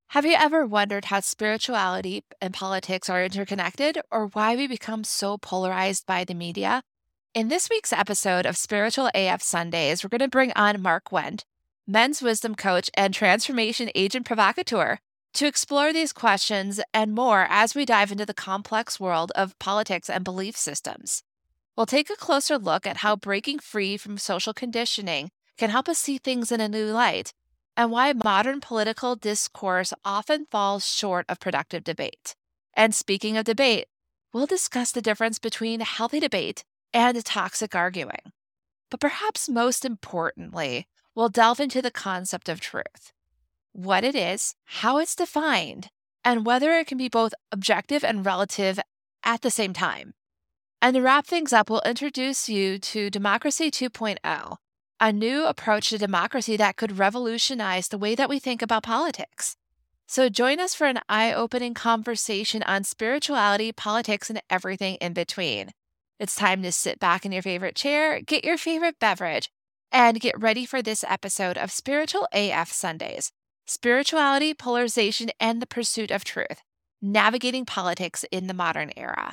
Have you ever wondered how spirituality and politics are interconnected or why we become so polarized by the media? In this week's episode of Spiritual AF Sundays, we're going to bring on Mark Wendt, men's wisdom coach and transformation agent provocateur, to explore these questions and more as we dive into the complex world of politics and belief systems. We'll take a closer look at how breaking free from social conditioning can help us see things in a new light, and why modern political discourse often falls short of productive debate. And speaking of debate, we'll discuss the difference between healthy debate and toxic arguing. But perhaps most importantly, we'll delve into the concept of truth, what it is, how it's defined, and whether it can be both objective and relative at the same time. And to wrap things up, we'll introduce you to Democracy 2.0, a new approach to democracy that could revolutionize the way that we think about politics. So join us for an eye-opening conversation on spirituality, politics, and everything in between. It's time to sit back in your favorite chair, get your favorite beverage, and get ready for this episode of Spiritual AF Sundays: Spirituality, Polarization, and the Pursuit of Truth, Navigating Politics in the Modern Era.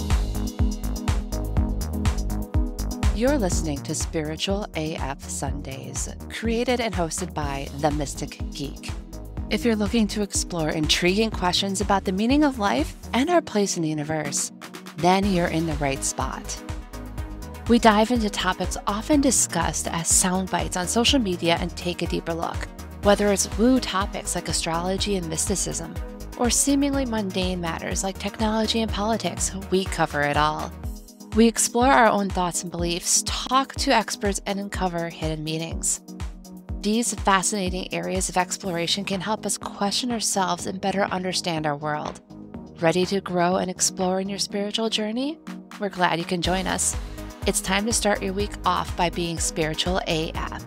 You're listening to Spiritual AF Sundays, created and hosted by The Mystic Geek. If you're looking to explore intriguing questions about the meaning of life and our place in the universe, then you're in the right spot. We dive into topics often discussed as sound bites on social media and take a deeper look. Whether it's woo topics like astrology and mysticism, or seemingly mundane matters like technology and politics, we cover it all. We explore our own thoughts and beliefs, talk to experts, and uncover hidden meanings. These fascinating areas of exploration can help us question ourselves and better understand our world. Ready to grow and explore in your spiritual journey? We're glad you can join us. It's time to start your week off by being spiritual AF.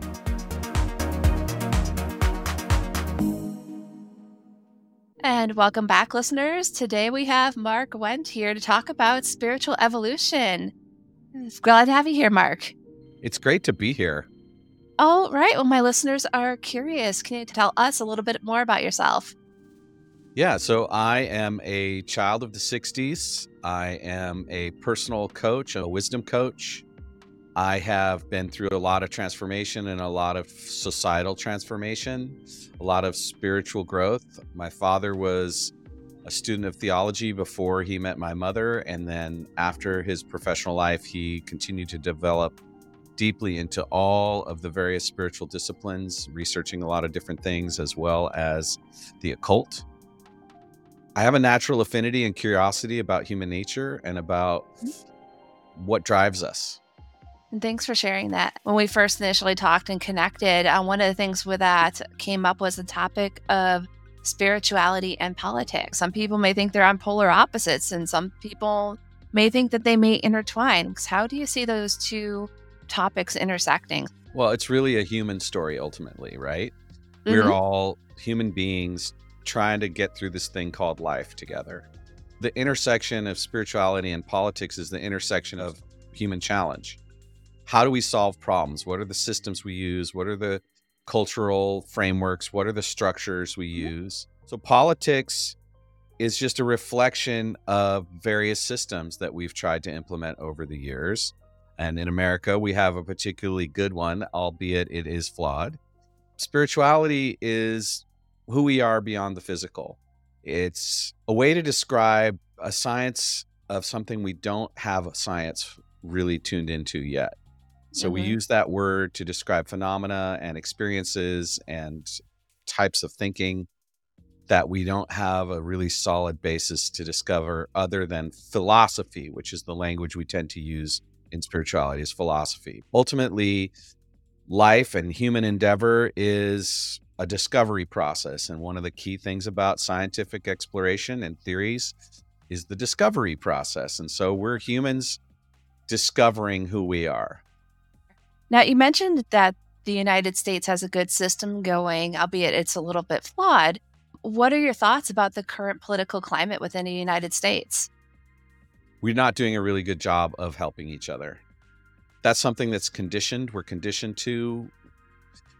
And welcome back, listeners. Today we have Mark Wendt here to talk about spiritual evolution. Glad to have you here, Mark. It's great to be here. All right. Well, my listeners are curious. Can you tell us a little bit more about yourself? Yeah, so I am a child of the 60s. I am a personal coach, a wisdom coach. I have been through a lot of transformation and a lot of societal transformation, a lot of spiritual growth. My father was a student of theology before he met my mother, and then after his professional life, he continued to develop deeply into all of the various spiritual disciplines, researching a lot of different things as well as the occult. I have a natural affinity and curiosity about human nature and about what drives us. And thanks for sharing that. When we first initially talked and connected, one of the things with that came up was the topic of spirituality and politics. Some people may think they're on polar opposites, and some people may think that they may intertwine. How do you see those two topics intersecting? Well, it's really a human story ultimately, right? Mm-hmm. We're all human beings trying to get through this thing called life together. The intersection of spirituality and politics is the intersection of human challenge. How do we solve problems? What are the systems we use? What are the cultural frameworks? What are the structures we use? So politics is just a reflection of various systems that we've tried to implement over the years. And in America, we have a particularly good one, albeit it is flawed. Spirituality is who we are beyond the physical. It's a way to describe a science of something we don't have a science really tuned into yet. So we use that word to describe phenomena and experiences and types of thinking that we don't have a really solid basis to discover other than philosophy, which is the language we tend to use in spirituality, is philosophy. Ultimately, life and human endeavor is a discovery process. And one of the key things about scientific exploration and theories is the discovery process. And so we're humans discovering who we are. Now, you mentioned that the United States has a good system going, albeit it's a little bit flawed. What are your thoughts about the current political climate within the United States? We're not doing a really good job of helping each other. That's something that's conditioned. We're conditioned to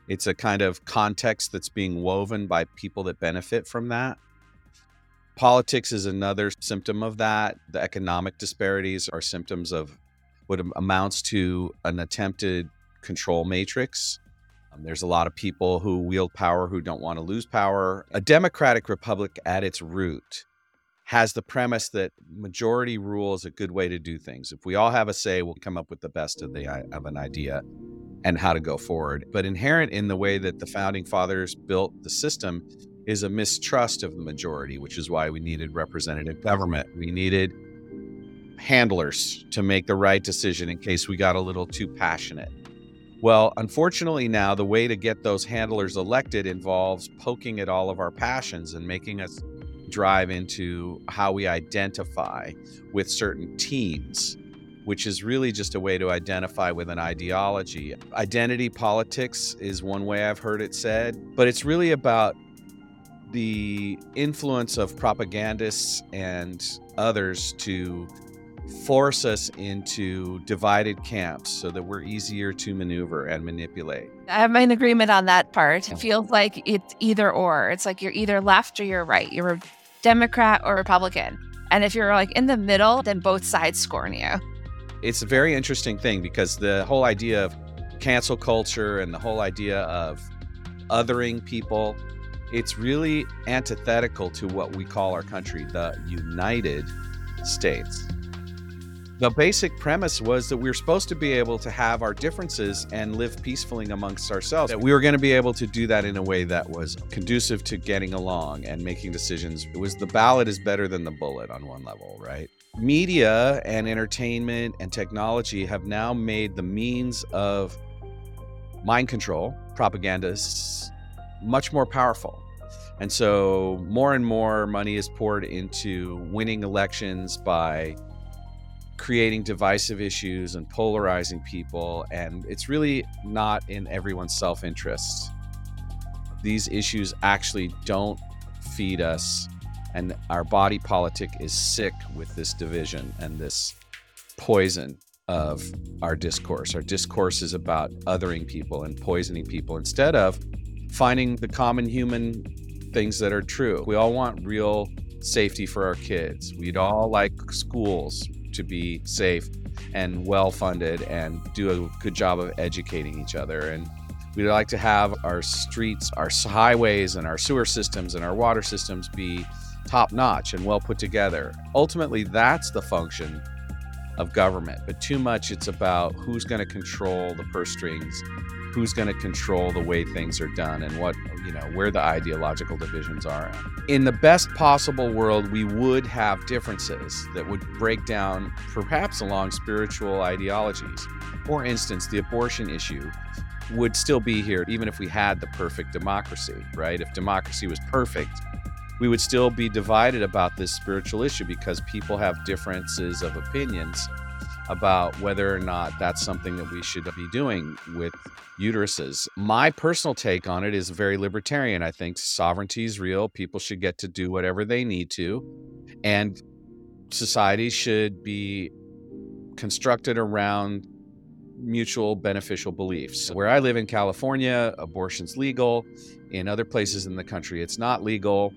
It's a kind of context that's being woven by people that benefit from that. Politics is another symptom of that. The economic disparities are symptoms of what amounts to an attempted control matrix. There's a lot of people who wield power who don't want to lose power. A democratic republic at its root has the premise that majority rule is a good way to do things. If we all have a say, we'll come up with the best of an idea and how to go forward. But inherent in the way that the founding fathers built the system is a mistrust of the majority, which is why we needed representative government. We needed handlers to make the right decision in case we got a little too passionate. Well, unfortunately now, the way to get those handlers elected involves poking at all of our passions and making us drive into how we identify with certain teams, which is really just a way to identify with an ideology. Identity politics is one way I've heard it said, but it's really about the influence of propagandists and others to force us into divided camps so that we're easier to maneuver and manipulate. I'm in agreement on that part. It feels like it's either or. It's like you're either left or you're right. You're a Democrat or Republican. And if you're like in the middle, then both sides scorn you. It's a very interesting thing because the whole idea of cancel culture and the whole idea of othering people, it's really antithetical to what we call our country, the United States. The basic premise was that we were supposed to be able to have our differences and live peacefully amongst ourselves. That we were going to be able to do that in a way that was conducive to getting along and making decisions. It was the ballot is better than the bullet on one level, right? Media and entertainment and technology have now made the means of mind control, propagandists, much more powerful. And so more and more money is poured into winning elections by creating divisive issues and polarizing people, and it's really not in everyone's self-interest. These issues actually don't feed us, and our body politic is sick with this division and this poison of our discourse. Our discourse is about othering people and poisoning people instead of finding the common human things that are true. We all want real safety for our kids. We'd all like schools to be safe and well-funded and do a good job of educating each other. And we'd like to have our streets, our highways, and our sewer systems and our water systems be top-notch and well put together. Ultimately, that's the function of government. But too much, it's about who's going to control the purse strings, who's going to control the way things are done, and where the ideological divisions are. In the best possible world, we would have differences that would break down perhaps along spiritual ideologies. For instance, the abortion issue would still be here even if we had the perfect democracy, right? If democracy was perfect, we would still be divided about this spiritual issue because people have differences of opinions about whether or not that's something that we should be doing with uteruses. My personal take on it is very libertarian. I think sovereignty is real. People should get to do whatever they need to. And society should be constructed around mutual beneficial beliefs. Where I live in California, abortion's legal. In other places in the country, it's not legal.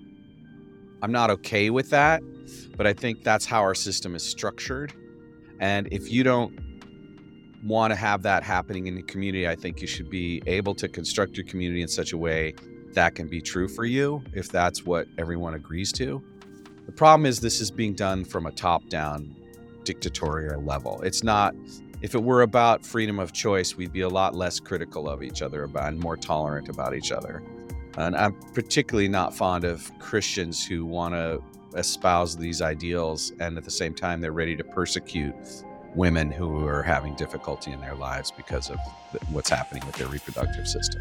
I'm not okay with that, but I think that's how our system is structured. And if you don't want to have that happening in the community, I think you should be able to construct your community in such a way that can be true for you, if that's what everyone agrees to. The problem is this is being done from a top-down dictatorial level. It's not, if it were about freedom of choice, we'd be a lot less critical of each other and more tolerant about each other. And I'm particularly not fond of Christians who want to espouse these ideals and at the same time they're ready to persecute women who are having difficulty in their lives because of what's happening with their reproductive system.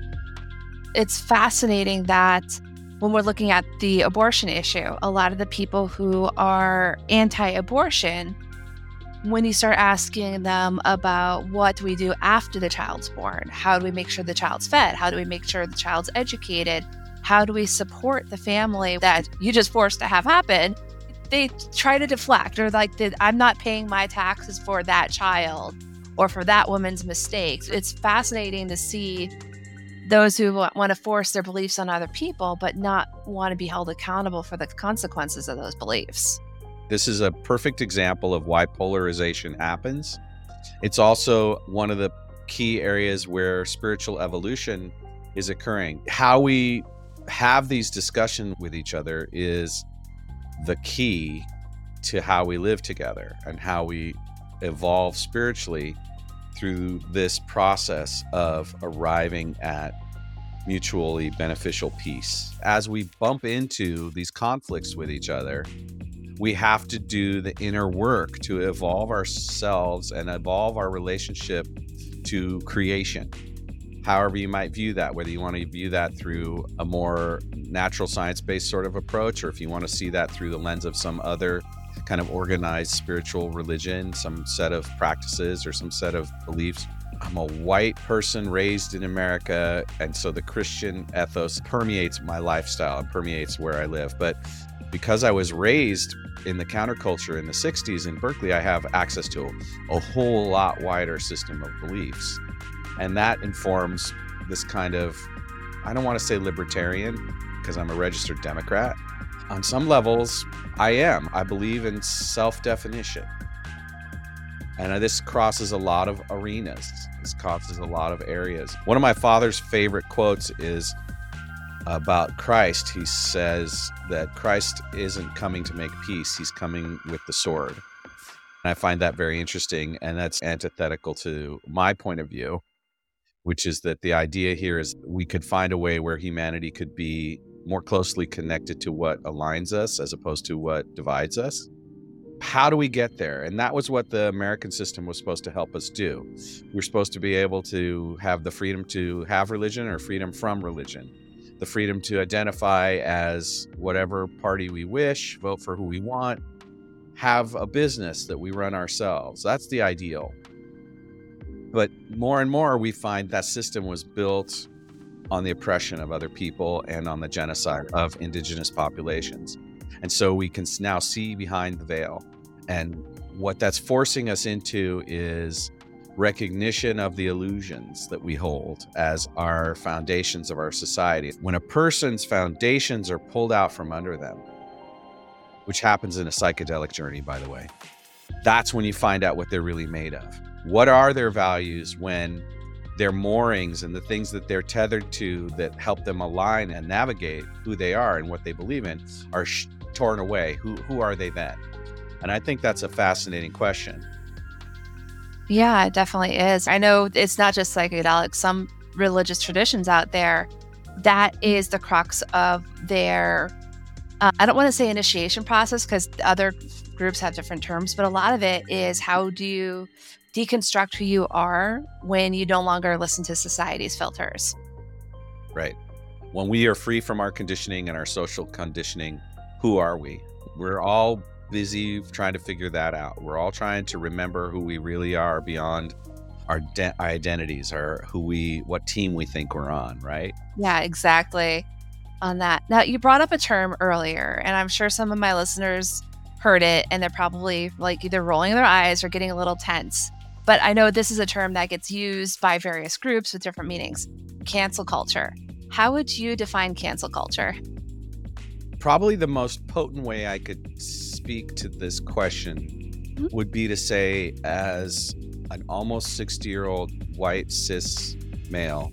It's fascinating that when we're looking at the abortion issue, a lot of the people who are anti-abortion, when you start asking them about what do we do after the child's born, how do we make sure the child's fed, how do we make sure the child's educated, how do we support the family that you just forced to have happen, they try to deflect or I'm not paying my taxes for that child or for that woman's mistakes. It's fascinating to see those who want to force their beliefs on other people, but not want to be held accountable for the consequences of those beliefs. This is a perfect example of why polarization happens. It's also one of the key areas where spiritual evolution is occurring. How we have these discussions with each other is the key to how we live together and how we evolve spiritually through this process of arriving at mutually beneficial peace. As we bump into these conflicts with each other, we have to do the inner work to evolve ourselves and evolve our relationship to creation. However you might view that, whether you want to view that through a more natural science-based sort of approach, or if you want to see that through the lens of some other kind of organized spiritual religion, some set of practices or some set of beliefs. I'm a white person raised in America, and so the Christian ethos permeates my lifestyle and permeates where I live. But because I was raised in the counterculture in the 60s in Berkeley, I have access to a whole lot wider system of beliefs. And that informs this kind of, I don't want to say libertarian, because I'm a registered Democrat. On some levels, I am. I believe in self-definition. And this crosses a lot of arenas. This crosses a lot of areas. One of my father's favorite quotes is about Christ. He says that Christ isn't coming to make peace. He's coming with the sword. And I find that very interesting. And that's antithetical to my point of view, which is that the idea here is we could find a way where humanity could be more closely connected to what aligns us as opposed to what divides us. How do we get there? And that was what the American system was supposed to help us do. We're supposed to be able to have the freedom to have religion or freedom from religion, the freedom to identify as whatever party we wish, vote for who we want, have a business that we run ourselves. That's the ideal. But more and more, we find that system was built on the oppression of other people and on the genocide of indigenous populations. And so we can now see behind the veil. And what that's forcing us into is recognition of the illusions that we hold as our foundations of our society. When a person's foundations are pulled out from under them, which happens in a psychedelic journey, by the way, that's when you find out what they're really made of. What are their values when their moorings and the things that they're tethered to that help them align and navigate who they are and what they believe in are torn away? Who are they then? And I think that's a fascinating question. Yeah, it definitely is. I know it's not just psychedelics. Some religious traditions out there, that is the crux of their, I don't want to say initiation process because other groups have different terms, but a lot of it is how do you deconstruct who you are when you no longer listen to society's filters. Right. When we are free from our conditioning and our social conditioning, who are we? We're all busy trying to figure that out. We're all trying to remember who we really are beyond our identities or what team we think we're on, right? Yeah, exactly. On that. Now, you brought up a term earlier, and I'm sure some of my listeners heard it, and they're probably like either rolling their eyes or getting a little tense. But I know this is a term that gets used by various groups with different meanings. Cancel culture. How would you define cancel culture? Probably the most potent way I could speak to this question would be to say, as an almost 60-year-old white cis male,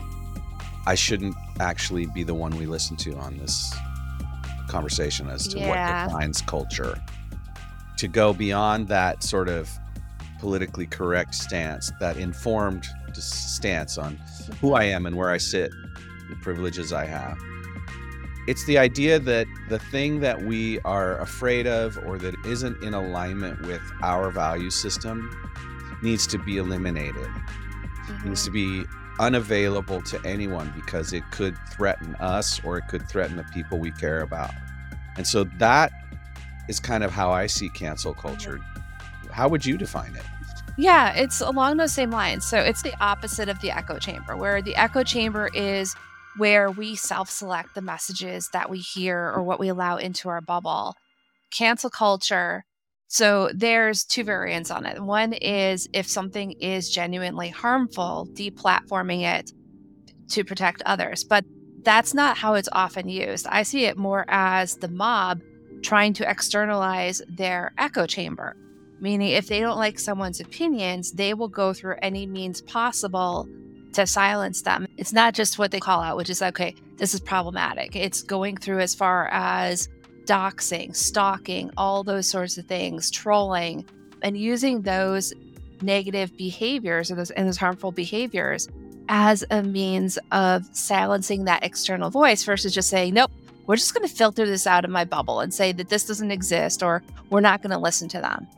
I shouldn't actually be the one we listen to on this conversation as to what defines culture. To go beyond that sort of politically correct stance, that informed stance on who I am and where I sit, the privileges I have. It's the idea that the thing that we are afraid of or that isn't in alignment with our value system needs to be eliminated. It needs to be unavailable to anyone because it could threaten us or it could threaten the people we care about. And so that is kind of how I see cancel culture. How would you define it? Yeah, it's along those same lines. So it's the opposite of the echo chamber, where the echo chamber is where we self-select the messages that we hear or what we allow into our bubble. Cancel culture. So there's two variants on it. One is if something is genuinely harmful, deplatforming it, to protect others. But that's not how it's often used. I see it more as the mob trying to externalize their echo chamber, meaning if they don't like someone's opinions, they will go through any means possible to silence them. It's not just what they call out, which is, okay, this is problematic. It's going through as far as doxing, stalking, all those sorts of things, trolling, and using those negative behaviors or those harmful behaviors as a means of silencing that external voice versus just saying, nope, we're just going to filter this out of my bubble and say that this doesn't exist, or we're not going to listen to them.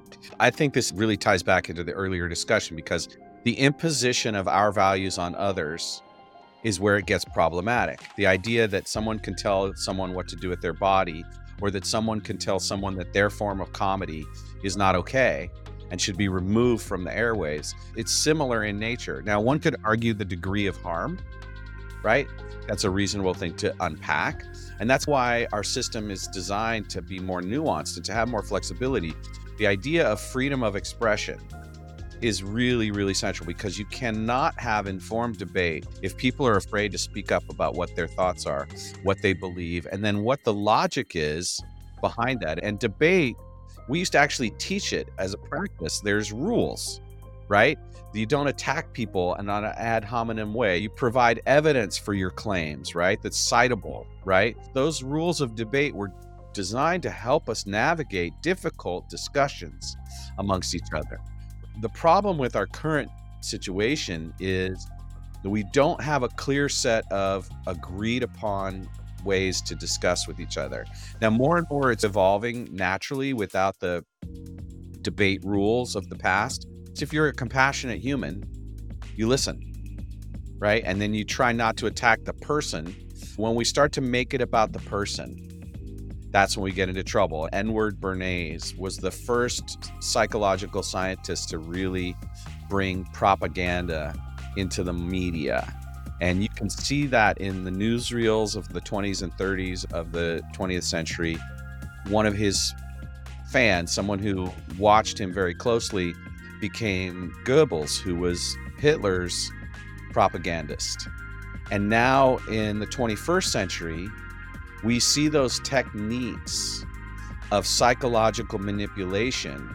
I think this really ties back into the earlier discussion, because the imposition of our values on others is where it gets problematic. The idea that someone can tell someone what to do with their body, or that someone can tell someone that their form of comedy is not okay and should be removed from the airwaves, it's similar in nature. Now, one could argue the degree of harm, right? That's a reasonable thing to unpack. And that's why our system is designed to be more nuanced and to have more flexibility. The idea of freedom of expression is really, really central, because you cannot have informed debate if people are afraid to speak up about what their thoughts are, what they believe, and then what the logic is behind that. And debate, we used to actually teach it as a practice. There's rules, right? You don't attack people in an ad hominem way. You provide evidence for your claims, right? That's citable, right? Those rules of debate were designed to help us navigate difficult discussions amongst each other. The problem with our current situation is that we don't have a clear set of agreed upon ways to discuss with each other. Now, more and more it's evolving naturally without the debate rules of the past. So if you're a compassionate human, you listen, right? And then you try not to attack the person. When we start to make it about the person, that's when we get into trouble. Edward Bernays was the first psychological scientist to really bring propaganda into the media. And you can see that in the newsreels of the 20s and 30s of the 20th century. One of his fans, someone who watched him very closely, became Goebbels, who was Hitler's propagandist. And now in the 21st century, we see those techniques of psychological manipulation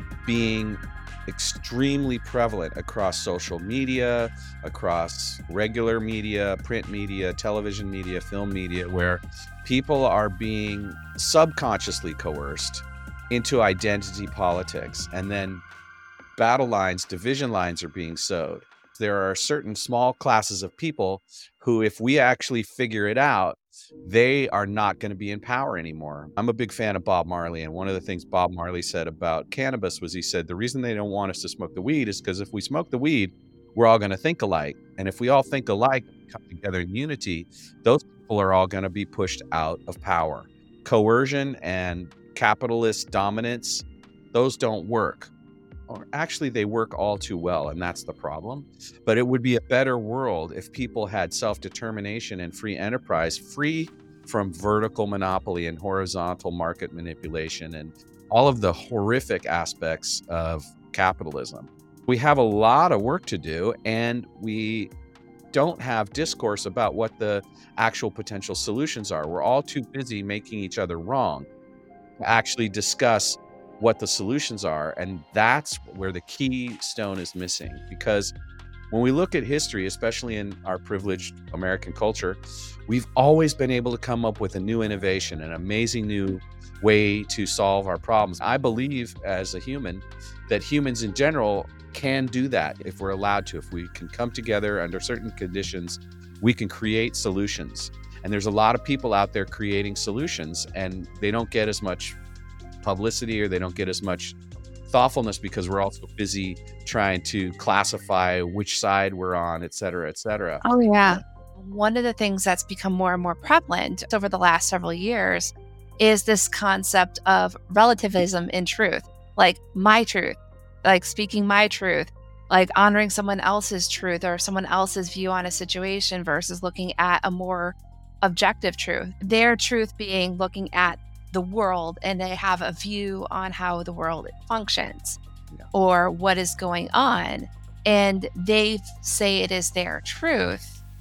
being extremely prevalent across social media, across regular media, print media, television media, film media, where people are being subconsciously coerced into identity politics. And then battle lines, division lines are being sowed. There are certain small classes of people who, if we actually figure it out, they are not going to be in power anymore. I'm a big fan of Bob Marley, and one of the things Bob Marley said about cannabis was, he said, the reason they don't want us to smoke the weed is because if we smoke the weed, we're all going to think alike. And if we all think alike, come together in unity, those people are all going to be pushed out of power. Coercion and capitalist dominance, those don't work. Or actually, they work all too well, and that's the problem. But it would be a better world if people had self-determination and free enterprise, free from vertical monopoly and horizontal market manipulation and all of the horrific aspects of capitalism. We have a lot of work to do, and we don't have discourse about what the actual potential solutions are. We're all too busy making each other wrong to actually discuss what the solutions are. And that's where the keystone is missing, because when we look at history, especially in our privileged American culture, we've always been able to come up with a new innovation, an amazing new way to solve our problems. I believe as a human that humans in general can do that if we're allowed to. If we can come together under certain conditions, we can create solutions. And there's a lot of people out there creating solutions, and they don't get as much publicity, or they don't get as much thoughtfulness because we're also busy trying to classify which side we're on, et cetera, et cetera. Oh, yeah. One of the things that's become more and more prevalent over the last several years is this concept of relativism in truth, like my truth, like speaking my truth, like honoring someone else's truth or someone else's view on a situation versus looking at a more objective truth. Their truth being looking at the world, and they have a view on how the world functions or what is going on, and they say it is their truth,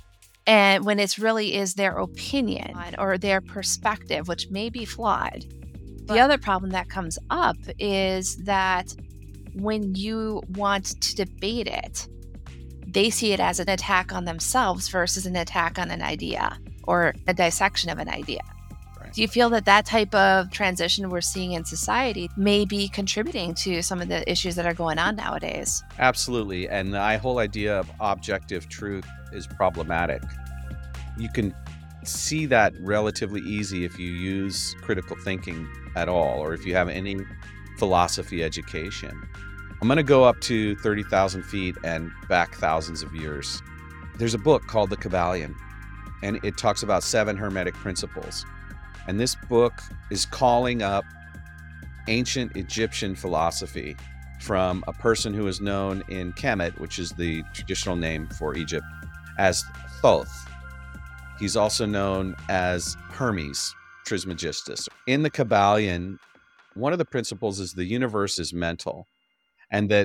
And when it's really is their opinion or their perspective, which may be flawed. The other problem that comes up is that when you want to debate it, they see it as an attack on themselves versus an attack on an idea or a dissection of an idea. Right. Do you feel that that type of transition we're seeing in society may be contributing to some of the issues that are going on nowadays? Absolutely. And the whole idea of objective truth is problematic. You can see that relatively easy if you use critical thinking at all, or if you have any philosophy education. I'm going to go up to 30,000 feet and back thousands of years. There's a book called The Kybalion, and it talks about 7 Hermetic principles. And this book is calling up ancient Egyptian philosophy from a person who is known in Kemet, which is the traditional name for Egypt, as Thoth. He's also known as Hermes Trismegistus. In the Kybalion, one of the principles is the universe is mental, and that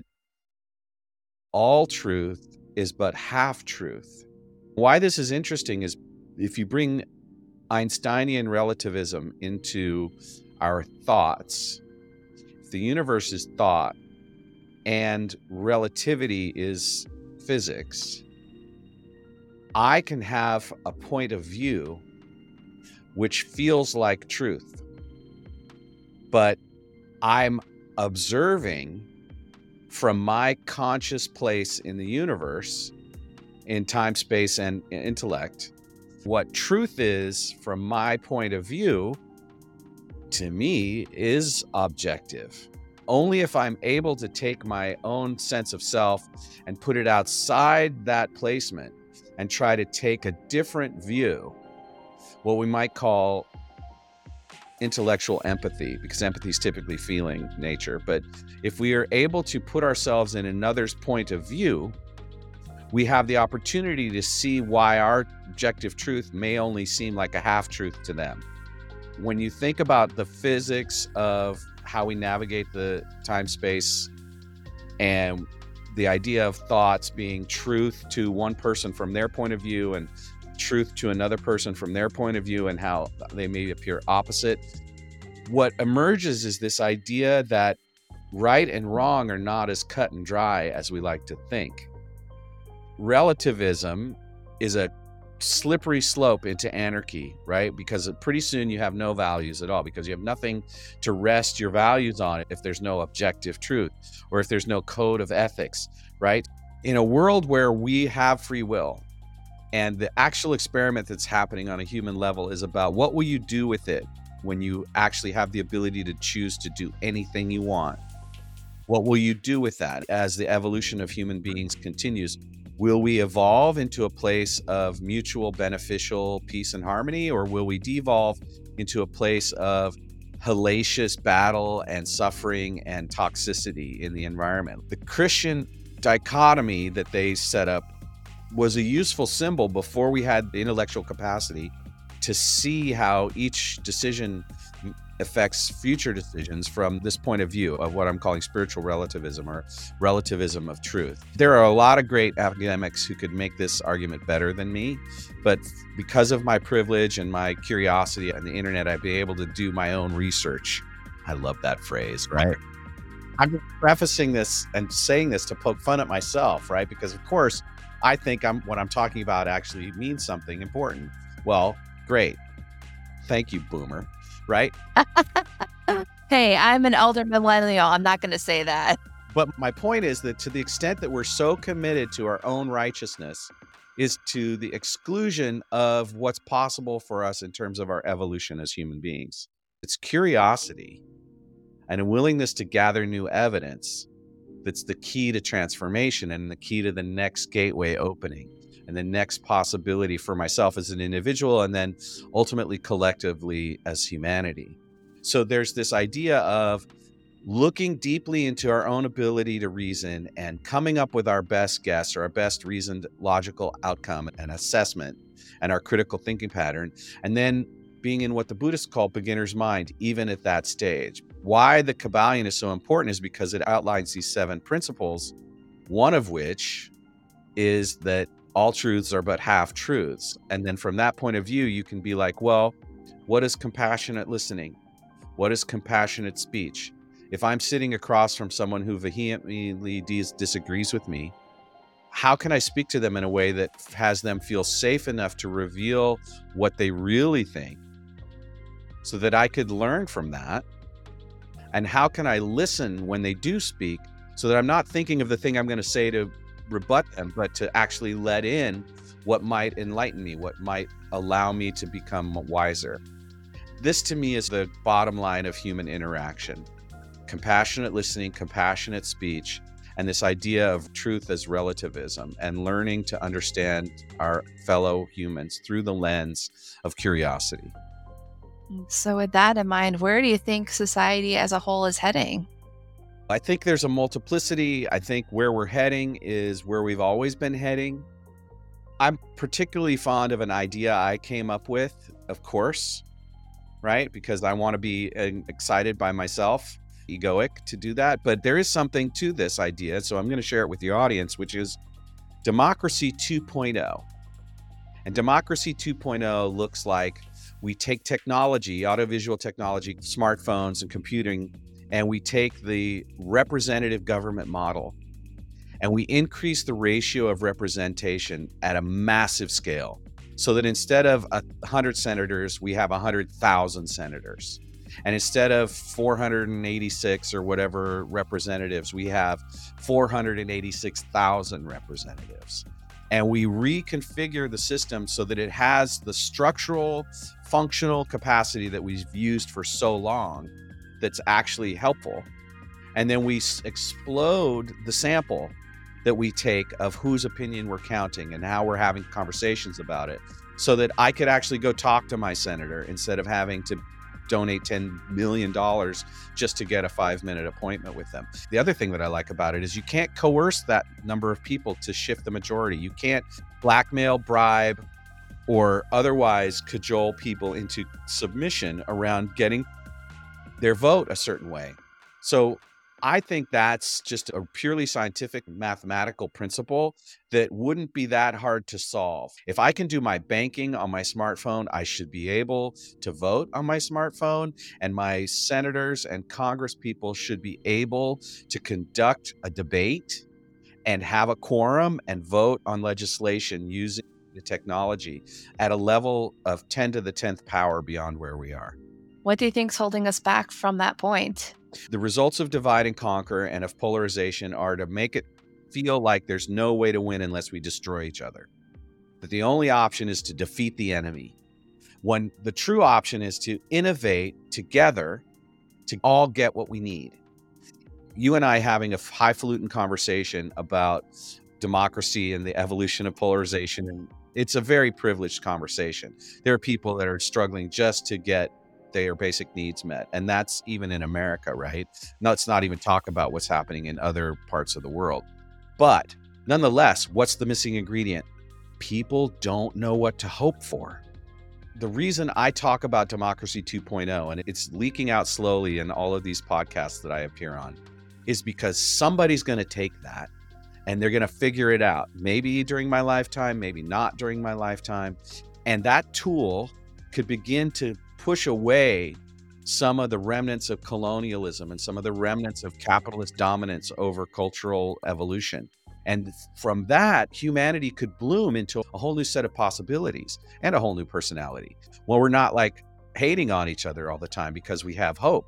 all truth is but half truth. Why this is interesting is if you bring Einsteinian relativism into our thoughts, if the universe is thought and relativity is physics, I can have a point of view which feels like truth, but I'm observing from my conscious place in the universe, in time, space, and intellect, what truth is from my point of view, to me, is objective. Only if I'm able to take my own sense of self and put it outside that placement and try to take a different view, what we might call intellectual empathy, because empathy is typically feeling nature. But if we are able to put ourselves in another's point of view, we have the opportunity to see why our objective truth may only seem like a half truth to them. When you think about the physics of how we navigate the time space and the idea of thoughts being truth to one person from their point of view and truth to another person from their point of view, and how they may appear opposite, what emerges is this idea that right and wrong are not as cut and dry as we like to think. Relativism is a slippery slope into anarchy, right? Because pretty soon you have no values at all, because you have nothing to rest your values on if there's no objective truth or if there's no code of ethics, right? In a world where we have free will, and the actual experiment that's happening on a human level is about what will you do with it when you actually have the ability to choose to do anything you want? What will you do with that as the evolution of human beings continues? Will we evolve into a place of mutual beneficial peace and harmony, or will we devolve into a place of hellacious battle and suffering and toxicity in the environment? The Christian dichotomy that they set up was a useful symbol before we had the intellectual capacity to see how each decision affects future decisions from this point of view of what I'm calling spiritual relativism, or relativism of truth. There are a lot of great academics who could make this argument better than me, but because of my privilege and my curiosity on the internet, I'd be able to do my own research. I love that phrase, right? I'm just prefacing this and saying this to poke fun at myself, right? Because of course, I think what I'm talking about actually means something important. Well, great. Thank you, boomer. Right? Hey, I'm an elder millennial. I'm not going to say that. But my point is that to the extent that we're so committed to our own righteousness is to the exclusion of what's possible for us in terms of our evolution as human beings. It's curiosity and a willingness to gather new evidence that's the key to transformation and the key to the next gateway opening and the next possibility for myself as an individual, and then ultimately collectively as humanity. So there's this idea of looking deeply into our own ability to reason and coming up with our best guess or our best reasoned logical outcome and assessment and our critical thinking pattern, and then being in what the Buddhists call beginner's mind, even at that stage. Why the Kybalion is so important is because it outlines these 7 principles, one of which is that all truths are but half truths. And then from that point of view, you can be like, well, what is compassionate listening? What is compassionate speech? If I'm sitting across from someone who vehemently disagrees with me, how can I speak to them in a way that has them feel safe enough to reveal what they really think so that I could learn from that? And how can I listen when they do speak so that I'm not thinking of the thing I'm going to say to rebut them, but to actually let in what might enlighten me, what might allow me to become wiser? This to me is the bottom line of human interaction. Compassionate listening, compassionate speech, and this idea of truth as relativism, and learning to understand our fellow humans through the lens of curiosity. So with that in mind, where do you think society as a whole is heading? I think there's a multiplicity. I think where we're heading is where we've always been heading. I'm particularly fond of an idea I came up with, of course, right? Because I want to be excited by myself, egoic to do that. But there is something to this idea, so I'm going to share it with the audience, which is Democracy 2.0. And Democracy 2.0 looks like we take technology, audiovisual technology, smartphones and computing, and we take the representative government model and we increase the ratio of representation at a massive scale, so that instead of 100 senators, we have 100,000 senators. And instead of 486 or whatever representatives, we have 486,000 representatives. And we reconfigure the system so that it has the structural, functional capacity that we've used for so long that's actually helpful. And then we explode the sample that we take of whose opinion we're counting and how we're having conversations about it, so that I could actually go talk to my senator instead of having to donate $10 million just to get a 5-minute appointment with them. The other thing that I like about it is you can't coerce that number of people to shift the majority. You can't blackmail, bribe, or otherwise cajole people into submission around getting their vote a certain way. So I think that's just a purely scientific mathematical principle that wouldn't be that hard to solve. If I can do my banking on my smartphone, I should be able to vote on my smartphone, and my senators and Congress people should be able to conduct a debate and have a quorum and vote on legislation using the technology at a level of 10 to the 10th power beyond where we are. What do you think's holding us back from that point? The results of divide and conquer and of polarization are to make it feel like there's no way to win unless we destroy each other. That the only option is to defeat the enemy, when the true option is to innovate together to all get what we need. You and I having a highfalutin conversation about democracy and the evolution of polarization, and it's a very privileged conversation. There are people that are struggling just to get their basic needs met. And that's even in America, right? No, let's not even talk about what's happening in other parts of the world. But nonetheless, what's the missing ingredient? People don't know what to hope for. The reason I talk about Democracy 2.0, and it's leaking out slowly in all of these podcasts that I appear on, is because somebody's going to take that and they're going to figure it out. Maybe during my lifetime, maybe not during my lifetime. And that tool could begin to push away some of the remnants of colonialism and some of the remnants of capitalist dominance over cultural evolution. And from that, humanity could bloom into a whole new set of possibilities and a whole new personality. Well, we're not like hating on each other all the time because we have hope.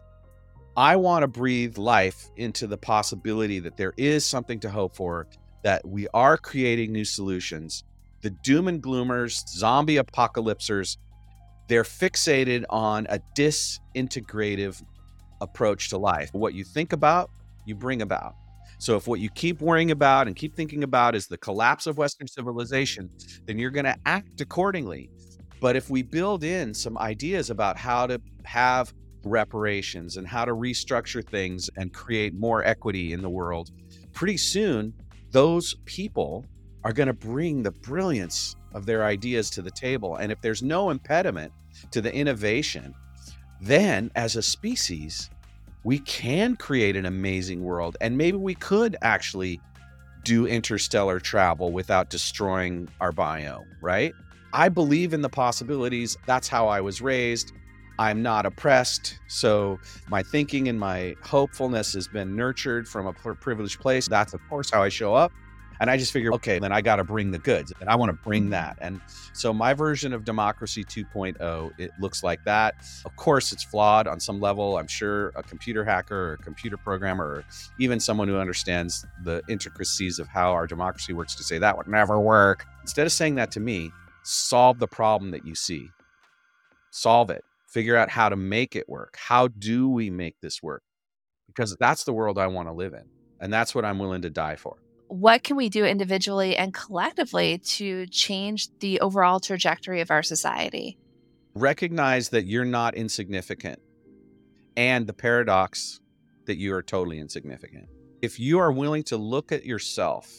I want to breathe life into the possibility that there is something to hope for, that we are creating new solutions. The doom and gloomers, zombie apocalypsers, they're fixated on a disintegrative approach to life. What you think about, you bring about. So if what you keep worrying about and keep thinking about is the collapse of Western civilization, then you're going to act accordingly. But if we build in some ideas about how to have reparations and how to restructure things and create more equity in the world, pretty soon those people are going to bring the brilliance of their ideas to the table. And if there's no impediment to the innovation, then as a species, we can create an amazing world. And maybe we could actually do interstellar travel without destroying our biome, right? I believe in the possibilities. That's how I was raised. I'm not oppressed. So my thinking and my hopefulness has been nurtured from a privileged place. That's, of course, how I show up. And I just figure, okay, then I got to bring the goods, and I want to bring that. And so my version of Democracy 2.0, it looks like that. Of course, it's flawed on some level. I'm sure a computer hacker or a computer programmer, or even someone who understands the intricacies of how our democracy works to say that would never work. Instead of saying that to me, solve the problem that you see. Solve it. Figure out how to make it work. How do we make this work? Because that's the world I want to live in. And that's what I'm willing to die for. What can we do individually and collectively to change the overall trajectory of our society? Recognize that you're not insignificant, and the paradox that you are totally insignificant. If you are willing to look at yourself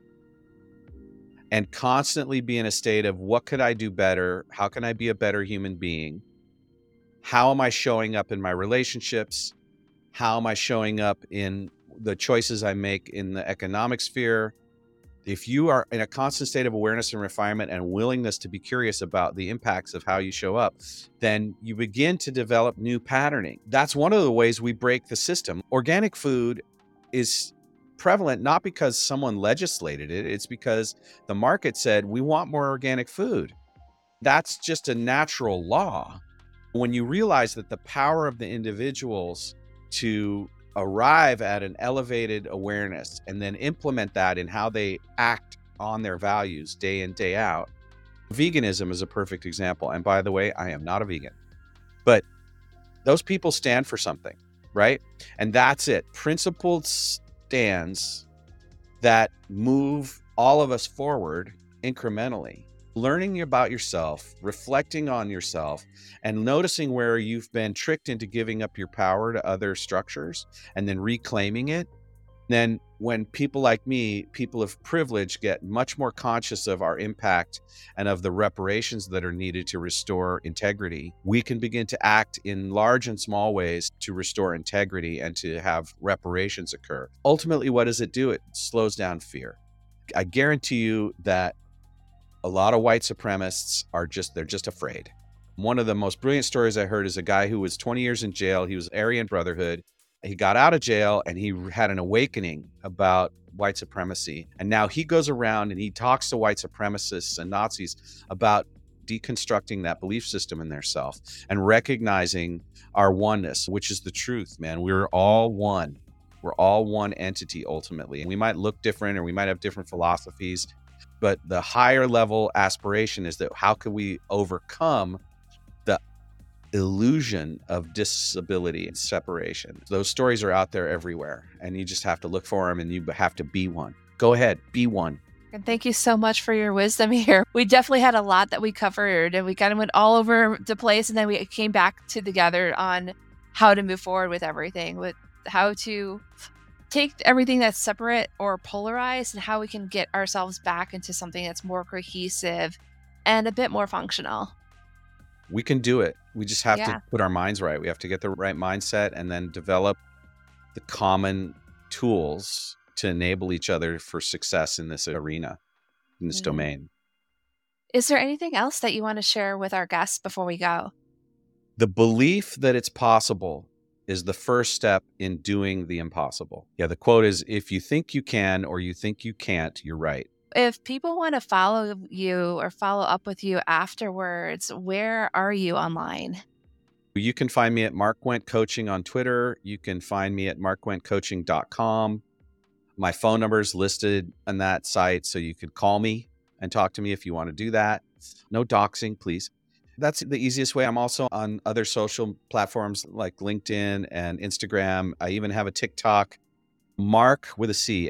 and constantly be in a state of, what could I do better? How can I be a better human being? How am I showing up in my relationships? How am I showing up in the choices I make in the economic sphere? If you are in a constant state of awareness and refinement and willingness to be curious about the impacts of how you show up, then you begin to develop new patterning. That's one of the ways we break the system. Organic food is prevalent not because someone legislated it, it's because the market said, we want more organic food. That's just a natural law. When you realize that the power of the individuals to arrive at an elevated awareness and then implement that in how they act on their values day in, day out. Veganism is a perfect example. And by the way, I am not a vegan, but those people stand for something, right? And that's it. Principled stands that move all of us forward incrementally. Learning about yourself, reflecting on yourself, and noticing where you've been tricked into giving up your power to other structures and then reclaiming it. Then when people like me, people of privilege, get much more conscious of our impact and of the reparations that are needed to restore integrity, we can begin to act in large and small ways to restore integrity and to have reparations occur. Ultimately, what does it do? It slows down fear. I guarantee you that a lot of white supremacists they're just afraid. One of the most brilliant stories I heard is a guy who was 20 years in jail. He was Aryan Brotherhood. He got out of jail and he had an awakening about white supremacy. And now he goes around and he talks to white supremacists and Nazis about deconstructing that belief system in their self and recognizing our oneness, which is the truth, man. We're all one. We're all one entity ultimately. And we might look different or we might have different philosophies, but the higher level aspiration is that how can we overcome the illusion of disability and separation? Those stories are out there everywhere, and you just have to look for them, and you have to be one. Go ahead, be one. And thank you so much for your wisdom here. We definitely had a lot that we covered, and we kind of went all over the place, and then we came back together on how to move forward with everything, with how to take everything that's separate or polarized and how we can get ourselves back into something that's more cohesive and a bit more functional. We can do it. We just have to put our minds right. We have to get the right mindset and then develop the common tools to enable each other for success in this arena, in this domain. Is there anything else that you want to share with our guests before we go? The belief that it's possible is the first step in doing the impossible. Yeah, the quote is, if you think you can or you think you can't, you're right. If people want to follow you or follow up with you afterwards, where are you online? You can find me at Mark Wendt Coaching on Twitter. You can find me at markwendtcoaching.com. My phone number is listed on that site, so you could call me and talk to me if you want to do that. No doxing, please. That's the easiest way. I'm also on other social platforms like LinkedIn and Instagram. I even have a TikTok. Mark with a C,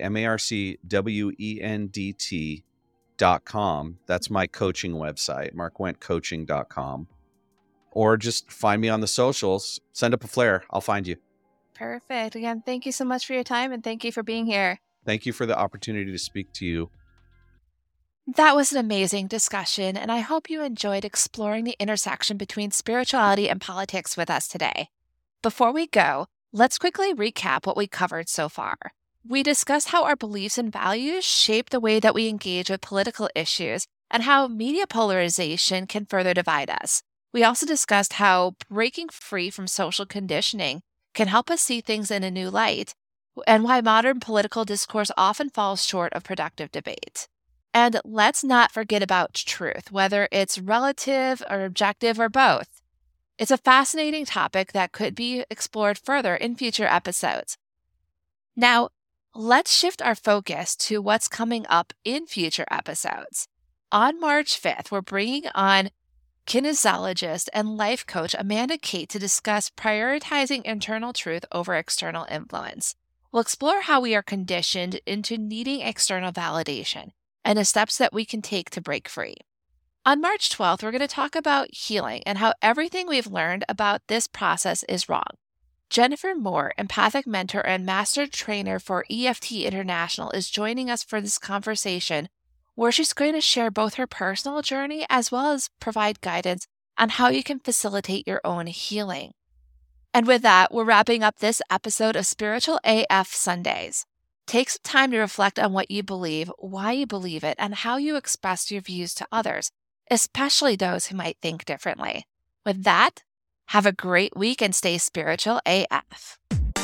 MarkWendt.com. That's my coaching website, markwendtcoaching.com. Or just find me on the socials. Send up a flare. I'll find you. Perfect. Again, thank you so much for your time and thank you for being here. Thank you for the opportunity to speak to you. That was an amazing discussion, and I hope you enjoyed exploring the intersection between spirituality and politics with us today. Before we go, let's quickly recap what we covered so far. We discuss how our beliefs and values shape the way that we engage with political issues and how media polarization can further divide us. We also discussed how breaking free from social conditioning can help us see things in a new light, and why modern political discourse often falls short of productive debate. And let's not forget about truth, whether it's relative or objective or both. It's a fascinating topic that could be explored further in future episodes. Now, let's shift our focus to what's coming up in future episodes. On March 5th, we're bringing on kinesiologist and life coach Amanda Kate to discuss prioritizing internal truth over external influence. We'll explore how we are conditioned into needing external validation and the steps that we can take to break free. On March 12th, we're going to talk about healing and how everything we've learned about this process is wrong. Jennifer Moore, empathic mentor and master trainer for EFT International, is joining us for this conversation where she's going to share both her personal journey as well as provide guidance on how you can facilitate your own healing. And with that, we're wrapping up this episode of Spiritual AF Sundays. Take some time to reflect on what you believe, why you believe it, and how you express your views to others, especially those who might think differently. With that, have a great week and stay spiritual AF.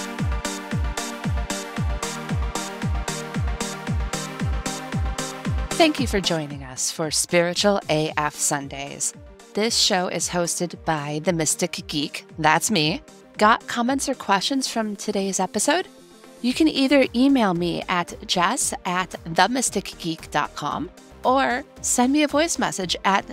Thank you for joining us for Spiritual AF Sundays. This show is hosted by The Mystic Geek. That's me. Got comments or questions from today's episode? You can either email me at jess@themysticgeek.com or send me a voice message at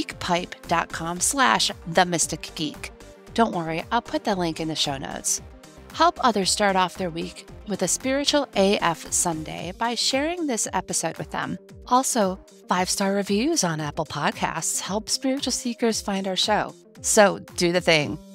speakpipe.com/themysticgeek. Don't worry, I'll put the link in the show notes. Help others start off their week with a Spiritual AF Sunday by sharing this episode with them. Also, 5-star reviews on Apple Podcasts help spiritual seekers find our show. So do the thing.